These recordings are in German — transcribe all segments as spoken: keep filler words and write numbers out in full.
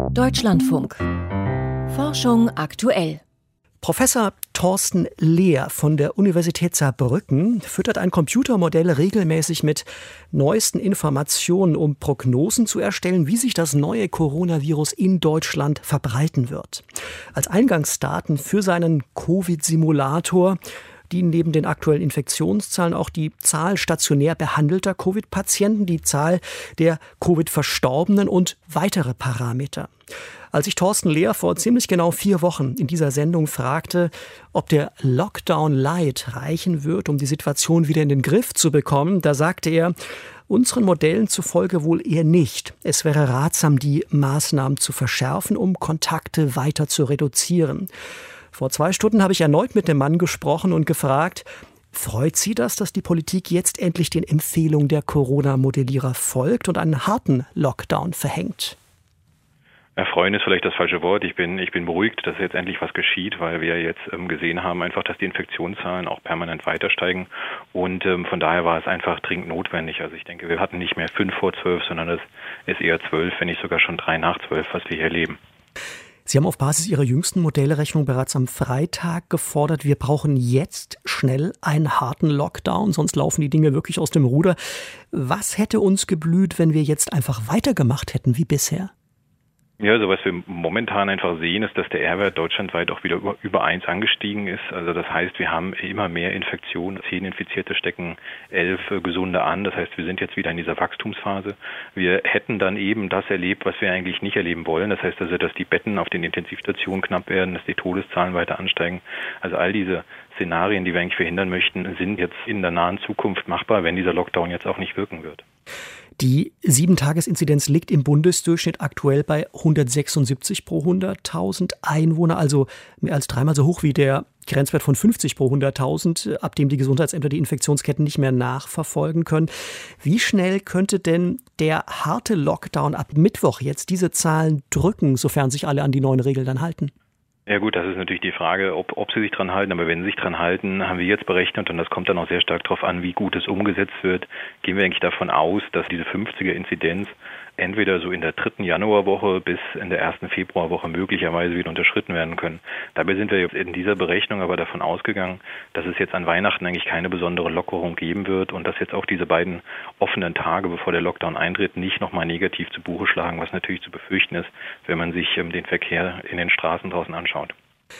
Deutschlandfunk. Forschung aktuell. Professor Thorsten Lehr von der Universität Saarbrücken füttert ein Computermodell regelmäßig mit neuesten Informationen, um Prognosen zu erstellen, wie sich das neue Coronavirus in Deutschland verbreiten wird. Als Eingangsdaten für seinen Covid-Simulator dienen neben den aktuellen Infektionszahlen auch die Zahl stationär behandelter Covid-Patienten, die Zahl der Covid-Verstorbenen und weitere Parameter. Als ich Thorsten Lehr vor ziemlich genau vier Wochen in dieser Sendung fragte, ob der Lockdown Light reichen wird, um die Situation wieder in den Griff zu bekommen, da sagte er, unseren Modellen zufolge wohl eher nicht. Es wäre ratsam, die Maßnahmen zu verschärfen, um Kontakte weiter zu reduzieren. Vor zwei Stunden habe ich erneut mit dem Mann gesprochen und gefragt, freut Sie das, dass die Politik jetzt endlich den Empfehlungen der Corona-Modellierer folgt und einen harten Lockdown verhängt? Erfreuen ist vielleicht das falsche Wort. Ich bin, ich bin beruhigt, dass jetzt endlich was geschieht, weil wir jetzt ähm, gesehen haben, einfach, dass die Infektionszahlen auch permanent weiter steigen. Und ähm, von daher war es einfach dringend notwendig. Also ich denke, wir hatten nicht mehr fünf vor zwölf, sondern es ist eher zwölf, wenn nicht sogar schon drei nach zwölf, was wir hier erleben. Sie haben auf Basis Ihrer jüngsten Modellrechnung bereits am Freitag gefordert, wir brauchen jetzt schnell einen harten Lockdown, sonst laufen die Dinge wirklich aus dem Ruder. Was hätte uns geblüht, wenn wir jetzt einfach weitergemacht hätten wie bisher? Ja, also was wir momentan einfach sehen, ist, dass der R-Wert deutschlandweit auch wieder über, über eins angestiegen ist. Also das heißt, wir haben immer mehr Infektionen. Zehn Infizierte stecken elf Gesunde an. Das heißt, wir sind jetzt wieder in dieser Wachstumsphase. Wir hätten dann eben das erlebt, was wir eigentlich nicht erleben wollen. Das heißt also, dass die Betten auf den Intensivstationen knapp werden, dass die Todeszahlen weiter ansteigen. Also all diese Szenarien, die wir eigentlich verhindern möchten, sind jetzt in der nahen Zukunft machbar, wenn dieser Lockdown jetzt auch nicht wirken wird. Die sieben-Tages-Inzidenz liegt im Bundesdurchschnitt aktuell bei hundertsechsundsiebzig pro hunderttausend Einwohner, also mehr als dreimal so hoch wie der Grenzwert von fünfzig pro hunderttausend, ab dem die Gesundheitsämter die Infektionsketten nicht mehr nachverfolgen können. Wie schnell könnte denn der harte Lockdown ab Mittwoch jetzt diese Zahlen drücken, sofern sich alle an die neuen Regeln dann halten? Ja gut, das ist natürlich die Frage, ob, ob sie sich dran halten. Aber wenn sie sich dran halten, haben wir jetzt berechnet, und das kommt dann auch sehr stark darauf an, wie gut es umgesetzt wird, gehen wir eigentlich davon aus, dass diese fünfziger-Inzidenz entweder so in der dritten Januarwoche bis in der ersten Februarwoche möglicherweise wieder unterschritten werden können. Dabei sind wir jetzt in dieser Berechnung aber davon ausgegangen, dass es jetzt an Weihnachten eigentlich keine besondere Lockerung geben wird und dass jetzt auch diese beiden offenen Tage, bevor der Lockdown eintritt, nicht nochmal negativ zu Buche schlagen, was natürlich zu befürchten ist, wenn man sich ähm, den Verkehr in den Straßen draußen anschaut.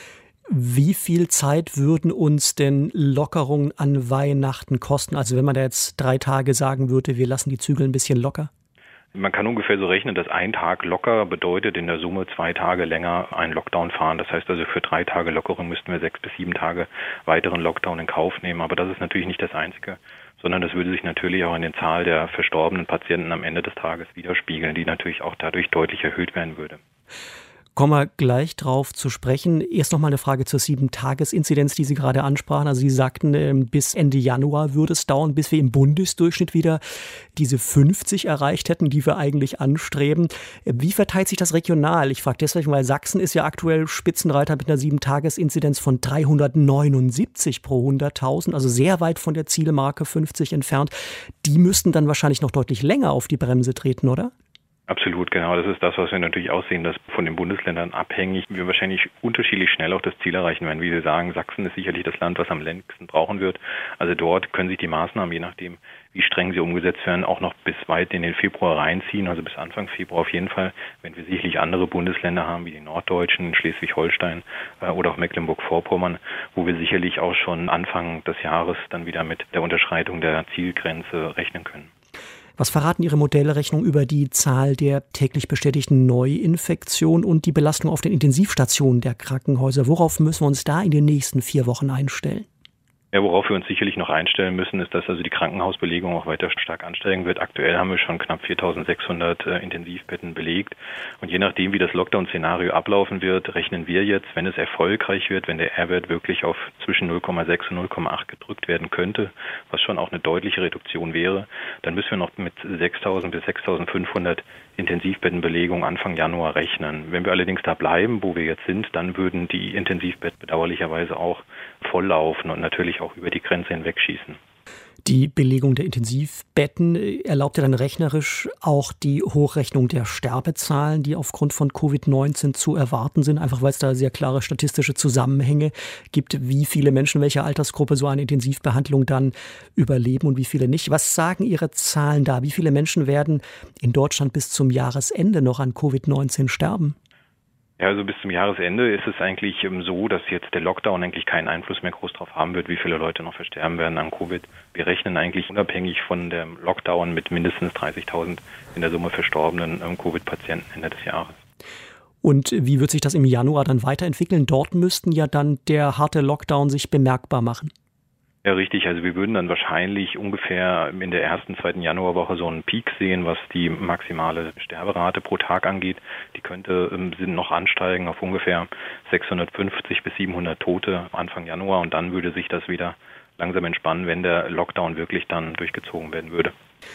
Wie viel Zeit würden uns denn Lockerungen an Weihnachten kosten? Also wenn man da jetzt drei Tage sagen würde, wir lassen die Zügel ein bisschen locker? Man kann ungefähr so rechnen, dass ein Tag locker bedeutet in der Summe zwei Tage länger einen Lockdown fahren. Das heißt also, für drei Tage Lockerung müssten wir sechs bis sieben Tage weiteren Lockdown in Kauf nehmen. Aber das ist natürlich nicht das Einzige, sondern das würde sich natürlich auch in der Zahl der verstorbenen Patienten am Ende des Tages widerspiegeln, die natürlich auch dadurch deutlich erhöht werden würde. Kommen wir gleich drauf zu sprechen. Erst noch mal eine Frage zur sieben-Tages-Inzidenz, die Sie gerade ansprachen. Also Sie sagten, bis Ende Januar würde es dauern, bis wir im Bundesdurchschnitt wieder diese fünfzig erreicht hätten, die wir eigentlich anstreben. Wie verteilt sich das regional? Ich frage deswegen, weil Sachsen ist ja aktuell Spitzenreiter mit einer sieben-Tages-Inzidenz von dreihundertneunundsiebzig pro hunderttausend, also sehr weit von der Zielmarke fünfzig entfernt. Die müssten dann wahrscheinlich noch deutlich länger auf die Bremse treten, oder? Absolut, genau. Das ist das, was wir natürlich aussehen, dass von den Bundesländern abhängig wir wahrscheinlich unterschiedlich schnell auch das Ziel erreichen werden. Wie Sie sagen, Sachsen ist sicherlich das Land, was am längsten brauchen wird. Also dort können sich die Maßnahmen, je nachdem, wie streng sie umgesetzt werden, auch noch bis weit in den Februar reinziehen, also bis Anfang Februar auf jeden Fall. Wenn wir sicherlich andere Bundesländer haben, wie die Norddeutschen, Schleswig-Holstein äh, oder auch Mecklenburg-Vorpommern, wo wir sicherlich auch schon Anfang des Jahres dann wieder mit der Unterschreitung der Zielgrenze rechnen können. Was verraten Ihre Modellrechnung über die Zahl der täglich bestätigten Neuinfektionen und die Belastung auf den Intensivstationen der Krankenhäuser? Worauf müssen wir uns da in den nächsten vier Wochen einstellen? Ja, worauf wir uns sicherlich noch einstellen müssen, ist, dass also die Krankenhausbelegung auch weiter stark ansteigen wird. Aktuell haben wir schon knapp viertausendsechshundert äh, Intensivbetten belegt. Und je nachdem, wie das Lockdown-Szenario ablaufen wird, rechnen wir jetzt, wenn es erfolgreich wird, wenn der R-Wert wirklich auf zwischen null Komma sechs und null Komma acht gedrückt werden könnte, was schon auch eine deutliche Reduktion wäre, dann müssen wir noch mit sechstausend bis sechstausendfünfhundert Intensivbettenbelegung Anfang Januar rechnen. Wenn wir allerdings da bleiben, wo wir jetzt sind, dann würden die Intensivbetten bedauerlicherweise auch volllaufen und natürlich auch über die Grenze hinweg schießen. Die Belegung der Intensivbetten erlaubt ja dann rechnerisch auch die Hochrechnung der Sterbezahlen, die aufgrund von Covid neunzehn zu erwarten sind, einfach weil es da sehr klare statistische Zusammenhänge gibt, wie viele Menschen welcher Altersgruppe so eine Intensivbehandlung dann überleben und wie viele nicht. Was sagen Ihre Zahlen da? Wie viele Menschen werden in Deutschland bis zum Jahresende noch an Covid neunzehn sterben? Ja, also bis zum Jahresende ist es eigentlich so, dass jetzt der Lockdown eigentlich keinen Einfluss mehr groß darauf haben wird, wie viele Leute noch versterben werden an Covid. Wir rechnen eigentlich unabhängig von dem Lockdown mit mindestens dreißigtausend in der Summe verstorbenen Covid-Patienten Ende des Jahres. Und wie wird sich das im Januar dann weiterentwickeln? Dort müssten ja dann der harte Lockdown sich bemerkbar machen. Ja, richtig. Also wir würden dann wahrscheinlich ungefähr in der ersten, zweiten Januarwoche so einen Peak sehen, was die maximale Sterberate pro Tag angeht. Die könnte sind noch ansteigen auf ungefähr sechshundertfünfzig bis siebenhundert Tote Anfang Januar. Und dann würde sich das wieder langsam entspannen, wenn der Lockdown wirklich dann durchgezogen werden würde.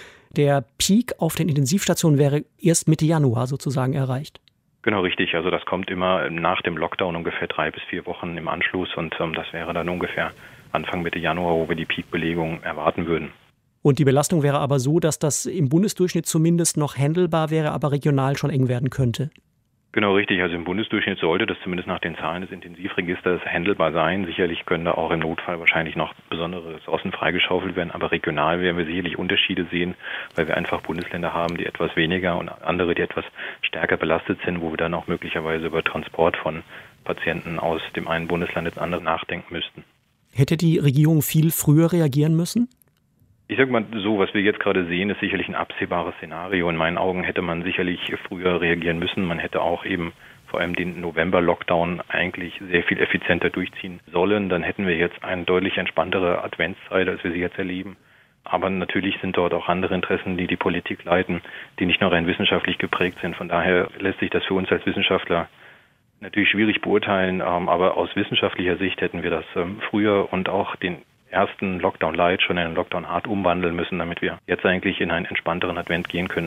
Der Peak auf den Intensivstationen wäre erst Mitte Januar sozusagen erreicht. Genau, richtig. Also das kommt immer nach dem Lockdown ungefähr drei bis vier Wochen im Anschluss. Und ähm, das wäre dann ungefähr Anfang Mitte Januar, wo wir die Peakbelegung erwarten würden. Und die Belastung wäre aber so, dass das im Bundesdurchschnitt zumindest noch handelbar wäre, aber regional schon eng werden könnte. Genau, richtig. Also im Bundesdurchschnitt sollte das zumindest nach den Zahlen des Intensivregisters handelbar sein. Sicherlich können da auch im Notfall wahrscheinlich noch besondere Ressourcen freigeschaufelt werden, aber regional werden wir sicherlich Unterschiede sehen, weil wir einfach Bundesländer haben, die etwas weniger und andere, die etwas stärker belastet sind, wo wir dann auch möglicherweise über Transport von Patienten aus dem einen Bundesland ins andere nachdenken müssten. Hätte die Regierung viel früher reagieren müssen? Ich sage mal so, was wir jetzt gerade sehen, ist sicherlich ein absehbares Szenario. In meinen Augen hätte man sicherlich früher reagieren müssen. Man hätte auch eben vor allem den November-Lockdown eigentlich sehr viel effizienter durchziehen sollen. Dann hätten wir jetzt eine deutlich entspanntere Adventszeit, als wir sie jetzt erleben. Aber natürlich sind dort auch andere Interessen, die die Politik leiten, die nicht nur rein wissenschaftlich geprägt sind. Von daher lässt sich das für uns als Wissenschaftler natürlich schwierig beurteilen. Aber aus wissenschaftlicher Sicht hätten wir das früher und auch den ersten Lockdown Light schon in einen Lockdown Hard umwandeln müssen, damit wir jetzt eigentlich in einen entspannteren Advent gehen können.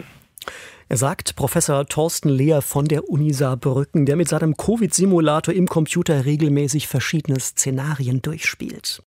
Er sagt Professor Thorsten Lehr von der Uni Saarbrücken, der mit seinem Covid-Simulator im Computer regelmäßig verschiedene Szenarien durchspielt.